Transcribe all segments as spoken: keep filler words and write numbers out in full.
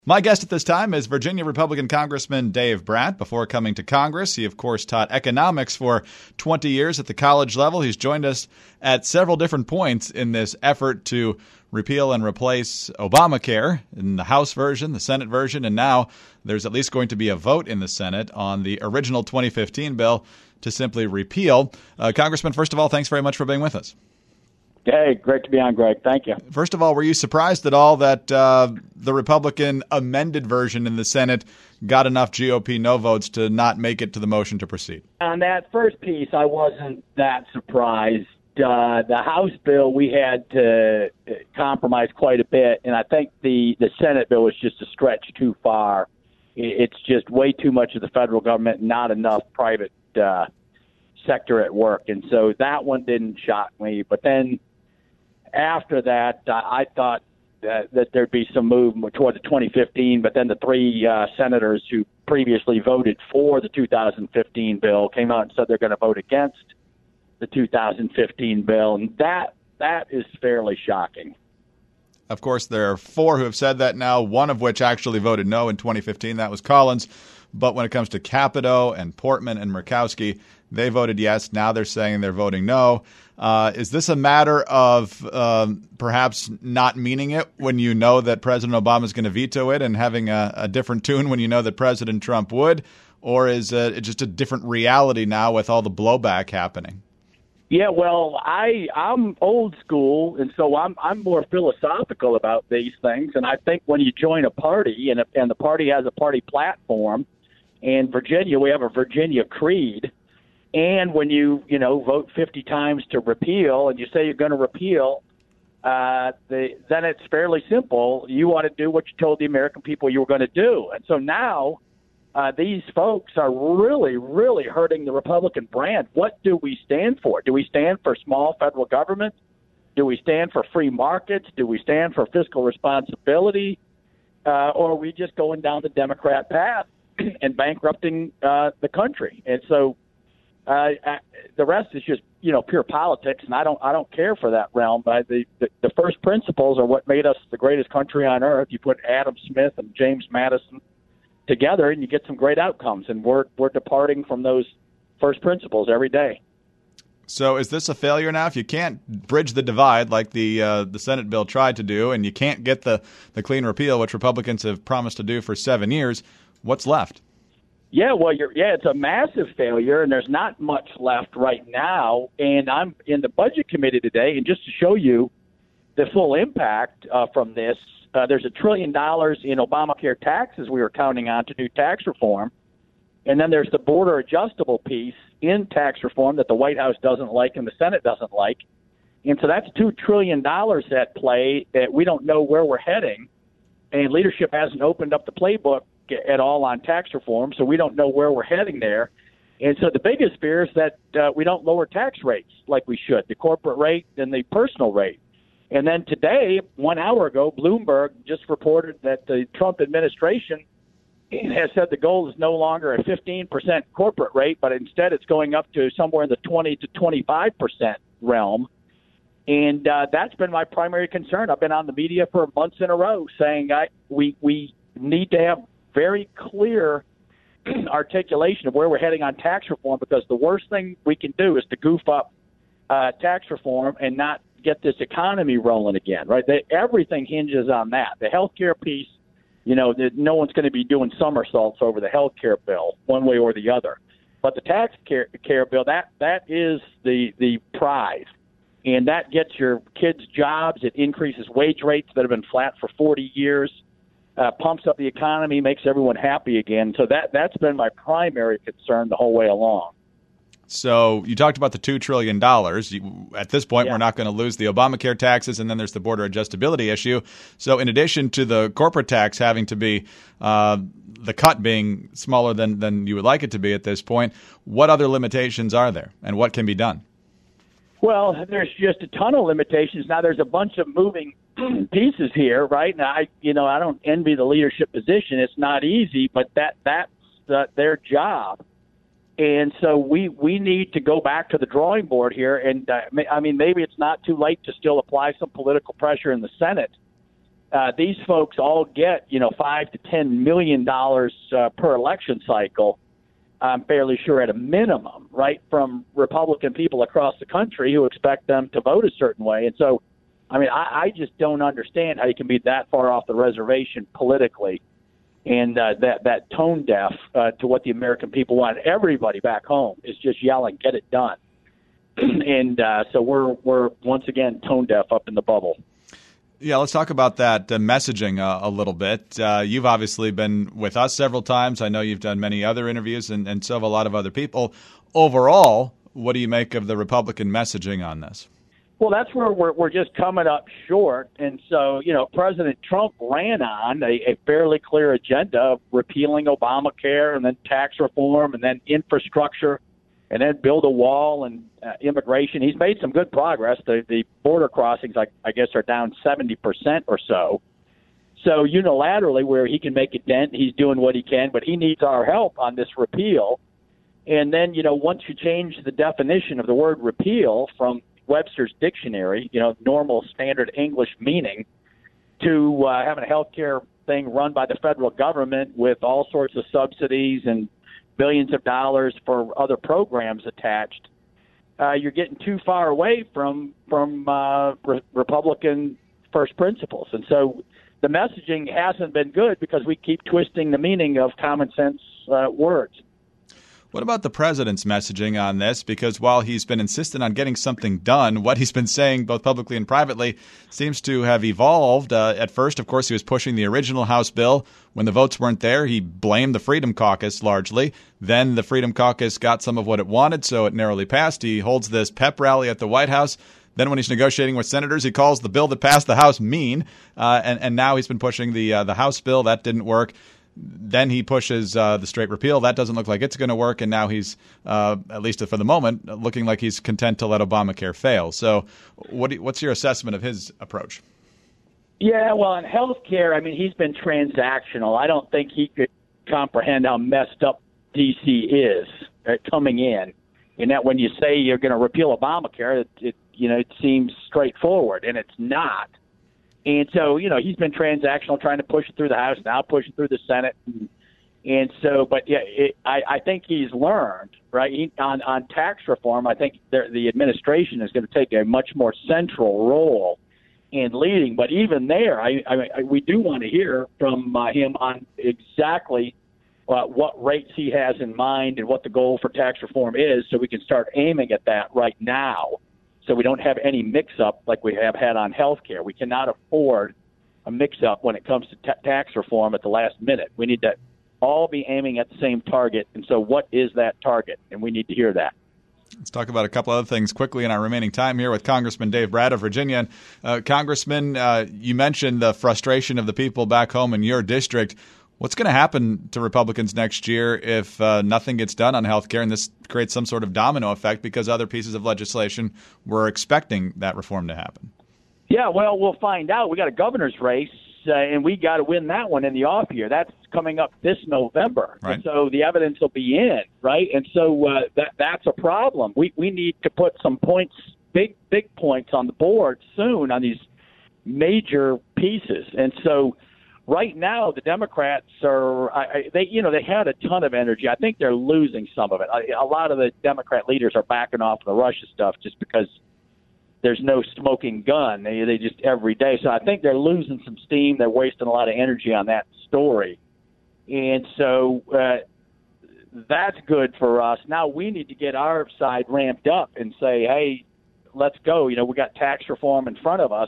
My guest at this time is Virginia Republican Congressman Dave Brat. Before coming to Congress, he, of course, taught economics for twenty years at the college level. He's joined us at several different points in this effort to repeal and replace Obamacare in the House version, the Senate version, and now there's at least going to be a vote in the Senate on the original twenty fifteen bill to simply repeal. Uh, Congressman, first of all, thanks very much for being with us. Hey, great to be on, Greg. Thank you. First of all, were you surprised at all that uh, the Republican amended version in the Senate got enough G O P no votes to not make it to the motion to proceed? On that first piece, I wasn't that surprised. Uh, the House bill, we had to compromise quite a bit, and I think the, the Senate bill was just a stretch too far. It's just way too much of the federal government, not enough private uh, sector at work. And so that one didn't shock me. But then after that, uh, I thought that, that there'd be some movement toward the twenty fifteen, but then the three uh, senators who previously voted for the two thousand fifteen bill came out and said they're going to vote against the two thousand fifteen bill, and that that is fairly shocking. Of course, there are four who have said that now, one of which actually voted no in twenty fifteen. That was Collins. But when it comes to Capito and Portman and Murkowski, they voted yes. Now they're saying they're voting no. Uh, is this a matter of um, perhaps not meaning it when you know that President Obama is going to veto it and having a, a different tune when you know that President Trump would? Or is it just a different reality now with all the blowback happening? Yeah, well, I I'm old school, and so I'm I'm more philosophical about these things. And I think when you join a party, and and the party has a party platform, in Virginia we have a Virginia creed, and when you you know vote fifty times to repeal, and you say you're going to repeal, uh, the, then it's fairly simple. You want to do what you told the American people you were going to do, and so now. Uh, these folks are really, really hurting the Republican brand. What do we stand for? Do we stand for small federal government? Do we stand for free markets? Do we stand for fiscal responsibility? Uh, or are we just going down the Democrat path and bankrupting uh, the country? And so uh, the rest is just, you know, pure politics, and I don't I don't care for that realm. But the, the, the first principles are what made us the greatest country on earth. You put Adam Smith and James Madison together and you get some great outcomes, and we're we're departing from those first principles every day. So is this a failure now? If you can't bridge the divide like the uh, the Senate bill tried to do, and you can't get the, the clean repeal, which Republicans have promised to do for seven years, what's left? Yeah, well, you're, yeah, it's a massive failure, and there's not much left right now. And I'm in the Budget Committee today, and just to show you the full impact uh, from this, Uh, there's a trillion dollars in Obamacare taxes we were counting on to do tax reform. And then there's the border adjustable piece in tax reform that the White House doesn't like and the Senate doesn't like. And so that's two trillion dollars at play that we don't know where we're heading. And leadership hasn't opened up the playbook at all on tax reform, so we don't know where we're heading there. And so the biggest fear is that uh, we don't lower tax rates like we should, the corporate rate and the personal rate. And then today, one hour ago, Bloomberg just reported that the Trump administration has said the goal is no longer a fifteen percent corporate rate, but instead it's going up to somewhere in the twenty to twenty-five percent realm. And uh, that's been my primary concern. I've been on the media for months in a row saying I, we, we need to have very clear articulation of where we're heading on tax reform, because the worst thing we can do is to goof up uh, tax reform and not get this economy rolling again, right? They, everything hinges on that. The healthcare piece, you know, the, no one's going to be doing somersaults over the healthcare bill one way or the other. But the tax care, care bill, that that is the the prize. And that gets your kids jobs. It increases wage rates that have been flat for forty years, uh, pumps up the economy, makes everyone happy again. So that, that's been my primary concern the whole way along. So you talked about the two trillion dollars. You, at this point, yeah. We're not going to lose the Obamacare taxes, and then there's the border adjustability issue. So in addition to the corporate tax having to be uh, the cut being smaller than, than you would like it to be at this point, what other limitations are there, and what can be done? Well, there's just a ton of limitations. Now, there's a bunch of moving pieces here, right? Now, I, you know, I don't envy the leadership position. It's not easy, but that that's the, their job. And so we, we need to go back to the drawing board here. And, uh, I mean, maybe it's not too late to still apply some political pressure in the Senate uh, these folks all get, you know, five to ten million dollars uh, per election cycle. I'm fairly sure at a minimum, right, from Republican people across the country who expect them to vote a certain way. And so, I mean, I, I just don't understand how you can be that far off the reservation politically and uh, that, that tone deaf uh, to what the American people want. Everybody back home is just yelling, get it done. and uh, so we're, we're once again tone deaf up in the bubble. Yeah, let's talk about that uh, messaging uh, a little bit. Uh, you've obviously been with us several times. I know you've done many other interviews, and, and so have a lot of other people. Overall, what do you make of the Republican messaging on this? Well, that's where we're, we're just coming up short. And so, you know, President Trump ran on a, a fairly clear agenda of repealing Obamacare and then tax reform and then infrastructure and then build a wall and uh, immigration. He's made some good progress. The, the border crossings, I, I guess, are down seventy percent or so. So unilaterally, where he can make a dent, he's doing what he can, but he needs our help on this repeal. And then, you know, once you change the definition of the word repeal from Webster's dictionary, you know, normal standard English meaning, to uh, having a health care thing run by the federal government with all sorts of subsidies and billions of dollars for other programs attached, uh, you're getting too far away from from uh, re- Republican first principles. And so the messaging hasn't been good because we keep twisting the meaning of common sense uh, words. What about the president's messaging on this? Because while he's been insistent on getting something done, what he's been saying both publicly and privately seems to have evolved. Uh, at first, of course, he was pushing the original House bill. When the votes weren't there, he blamed the Freedom Caucus largely. Then the Freedom Caucus got some of what it wanted, so it narrowly passed. He holds this pep rally at the White House. Then when he's negotiating with senators, he calls the bill that passed the House mean. Uh, and, and now he's been pushing the uh, the House bill. That didn't work. Then he pushes uh, the straight repeal. That doesn't look like it's going to work. And now he's, uh, at least for the moment, looking like he's content to let Obamacare fail. So what do you, what's your assessment of his approach? Yeah, well, in health care, I mean, he's been transactional. I don't think he could comprehend how messed up D C is uh, coming in. And that when you say you're going to repeal Obamacare, it, it you know it seems straightforward, and it's not. And so, you know, he's been transactional, trying to push it through the House, now push it through the Senate. And, and so, but yeah, it, I, I think he's learned, right? He, on, on tax reform, I think the, the administration is going to take a much more central role in leading. But even there, I, I, we do want to hear from uh, him on exactly uh, what rates he has in mind and what the goal for tax reform is, so we can start aiming at that right now, so we don't have any mix-up like we have had on health care. We cannot afford a mix-up when it comes to t- tax reform at the last minute. We need to all be aiming at the same target. And so what is that target? And we need to hear that. Let's talk about a couple other things quickly in our remaining time here with Congressman Dave Brat of Virginia. Uh, Congressman, uh, you mentioned the frustration of the people back home in your district. What's going to happen to Republicans next year if uh, nothing gets done on health care and this creates some sort of domino effect because other pieces of legislation were expecting that reform to happen? Yeah, well, we'll find out. We got a governor's race, uh, and we got to win that one in the off year. That's coming up this November. Right. And so the evidence will be in, right? And so uh, that that's a problem. We we need to put some points, big, big points on the board soon on these major pieces. And so right now, the Democrats are, I, they, you know, they had a ton of energy. I think they're losing some of it. I, a lot of the Democrat leaders are backing off the Russia stuff just because there's no smoking gun. They, they just every day. So I think they're losing some steam. They're wasting a lot of energy on that story. And so uh, that's good for us. Now we need to get our side ramped up and say, hey, let's go. You know, we got tax reform in front of us,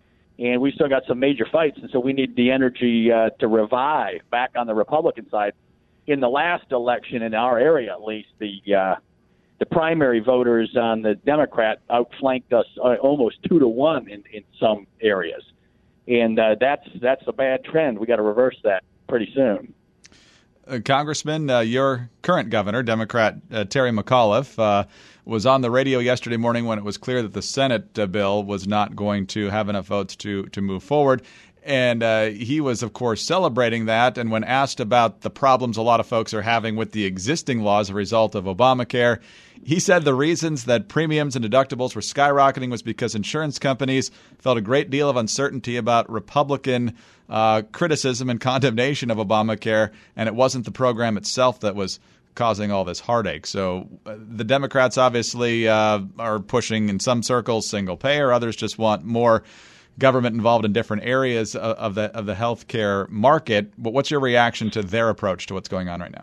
and we still got some major fights, and so we need the energy uh, to revive back on the Republican side. In the last election, in our area at least, the uh, the primary voters on the Democrat outflanked us uh, almost two to one in, in some areas, and uh, that's that's a bad trend. We got to reverse that pretty soon. Uh, Congressman, uh, your current governor, Democrat uh, Terry McAuliffe, uh, was on the radio yesterday morning when it was clear that the Senate uh, bill was not going to have enough votes to to move forward. And uh, he was, of course, celebrating that. And when asked about the problems a lot of folks are having with the existing law as a result of Obamacare, he said the reasons that premiums and deductibles were skyrocketing was because insurance companies felt a great deal of uncertainty about Republican uh, criticism and condemnation of Obamacare, and it wasn't the program itself that was causing all this heartache. So uh, the Democrats obviously uh, are pushing in some circles single payer, others just want more government involved in different areas of, of the of the healthcare market. But what's your reaction to their approach to what's going on right now?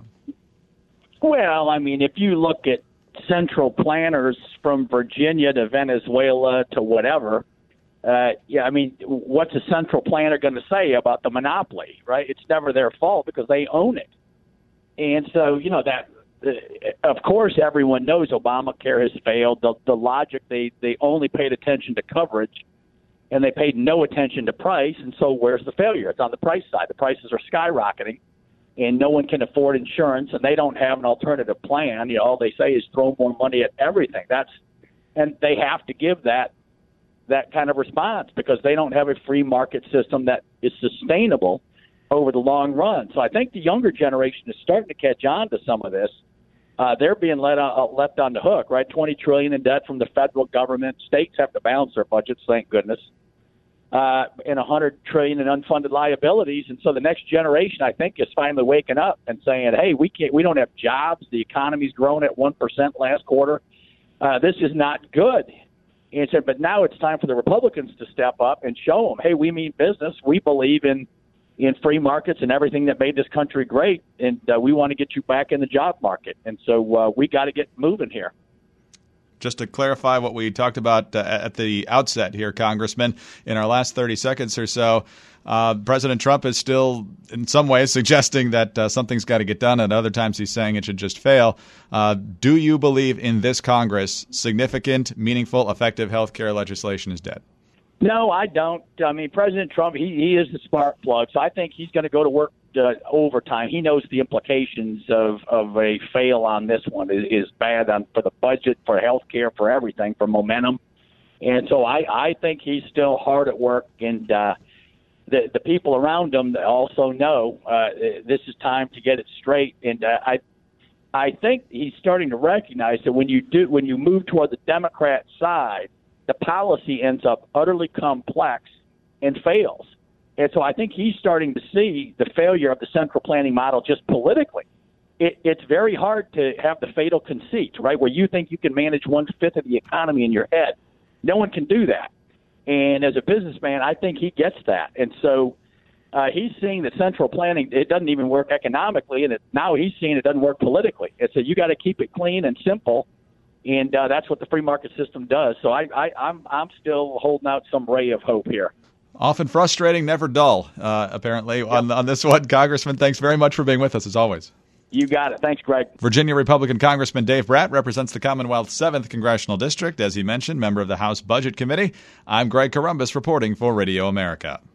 Well, I mean, if you look at central planners from Virginia to Venezuela to whatever, uh, yeah, I mean, what's a central planner going to say about the monopoly, right? It's never their fault because they own it. And so, you know, that, uh, of course, everyone knows Obamacare has failed. The, the logic, they, they only paid attention to coverage, and they paid no attention to price. And so where's the failure? It's on the price side. The prices are skyrocketing, and no one can afford insurance, and they don't have an alternative plan. You know, all they say is throw more money at everything. That's, and they have to give that that kind of response because they don't have a free market system that is sustainable over the long run. So I think the younger generation is starting to catch on to some of this. Uh, they're being let uh, left on the hook, right? twenty trillion dollars in debt from the federal government. States have to balance their budgets, thank goodness. Uh, and one hundred trillion dollars in unfunded liabilities. And so the next generation, I think, is finally waking up and saying, hey, we can't, we don't have jobs. The economy's grown at one percent last quarter. Uh, this is not good. And so, but now it's time for the Republicans to step up and show them, hey, we mean business. We believe in, in free markets and everything that made this country great. And uh, we want to get you back in the job market. And so uh, we got to get moving here. Just to clarify what we talked about uh, at the outset here, Congressman, in our last thirty seconds or so, uh, President Trump is still in some ways suggesting that uh, something's got to get done, and other times he's saying it should just fail. Uh, do you believe in this Congress significant, meaningful, effective health care legislation is dead? No, I don't. I mean, President Trump, he, he is the spark plug, so I think he's going to go to work uh, overtime. He knows the implications of, of a fail on this one is, is bad on, for the budget, for health care, for everything, for momentum. And so I, I think he's still hard at work, and uh, the, the people around him also know uh, this is time to get it straight. And uh, I I think he's starting to recognize that when you do when you move toward the Democrat side, the policy ends up utterly complex and fails. And so I think he's starting to see the failure of the central planning model just politically. It, it's very hard to have the fatal conceit, right, where you think you can manage one-fifth of the economy in your head. No one can do that. And as a businessman, I think he gets that. And so uh, he's seeing that central planning, it doesn't even work economically, and it, now he's seeing it doesn't work politically. And so you got to keep it clean and simple. And uh, that's what the free market system does. So I, I, I'm I'm still holding out some ray of hope here. Often frustrating, never dull, uh, apparently, yep. on, on this one. Congressman, thanks very much for being with us, as always. You got it. Thanks, Greg. Virginia Republican Congressman Dave Brat represents the Commonwealth's seventh Congressional District. As he mentioned, member of the House Budget Committee. I'm Greg Corombos reporting for Radio America.